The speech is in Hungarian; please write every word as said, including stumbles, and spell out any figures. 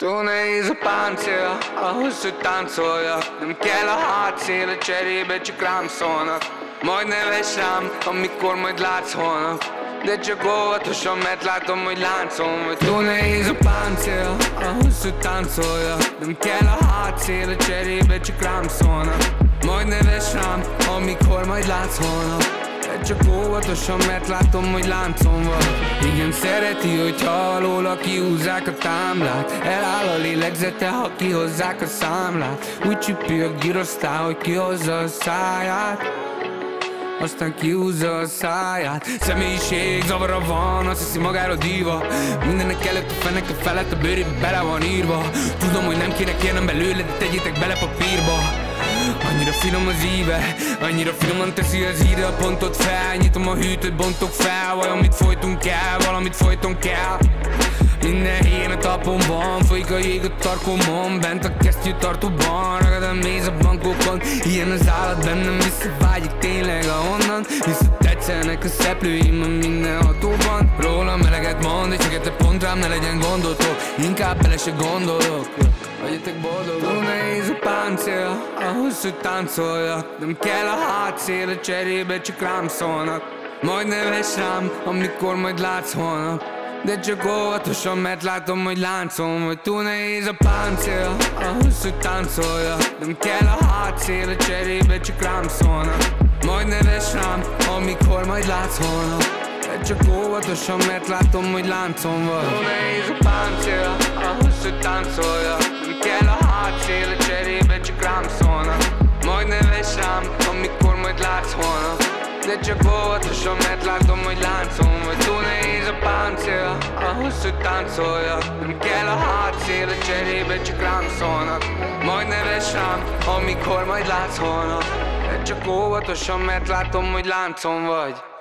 Túl nehéz a páncél, ahhoz, hogy táncoljak. Nem kell a hátszél, a cserébe csak rám szólnak. Majd neves rám, amikor majd látsz holnap. De csak óvatosan, mert látom, hogy láncom vagy. Túl nehéz a páncél, ahhoz, hogy táncoljak. Nem kell a hátszél, a cserébe csak rám szólnak. Majd neves rám, amikor majd látsz holnap. De csak óvatosan, mert látom, hogy láncom vagy. Igen, szereti, hogyha alóla kihúzzák a támlát. Eláll a lélegzete, ha kihozzák a számlát. Úgy csüpi a girosztál, hogy kihozza a száját, aztán kihúzza a száját. Személyiség zavara van, azt hiszi magára díva. Mindenek előtt a feneke felett a bőrébe bele van írva. Tudom, hogy nem kéne kérnem belőle, de tegyétek bele papírba. Annyira finom az íve, annyira finoman teszi az íre a pontot fel. Nyitom a hűtőt, bontok fel, vajon mit folytunk el, valamit folyton kell. Minden helyen a tapomban, folyik a jég a tarkomon. Bent a kesztyűtartóban, ragad a méz a bankokon. Ilyen az állat bennem, visszavágyik tényleg ahonnan. Visszatetszenek a szeplőim a mindenhatóban. Rólam meleget mond, és fekete pont rám ne legyen gondotok. Inkább bele se gondolok, legyetek boldogok. Túl nehéz a páncél, ahhoz, hogy táncoljak. Nem kell a hátszél, a cserébe csak rám szólnak. Majd neves rám, amikor majd látsz holnap. De csak óvatosan, mert látom, hogy láncom vagy. Túl nehéz a páncél, ahhoz, hogy táncoljak. Nem kell a hátszél, a cserébe csak rám szólnak. Majd neves rám, amikor majd látsz holnap. De csak óvatosan, mert látom, hogy láncom vagy. Túl nehéz a páncél, ahhoz, hogy táncoljak. Nem kell a hátszél, a cserébe csak rám szólnak. Majd neves rám, amikor majd látsz holnap. De csak óvatosan, mert látom, hogy láncom vagy. Túl nehéz a páncél, ahhoz, hogy táncoljak. Nem kell a hátszél, a cserébe csak rám szólnak. Majd neves rám, amikor majd látsz holnap. De csak óvatosan, mert látom, hogy láncom vagy.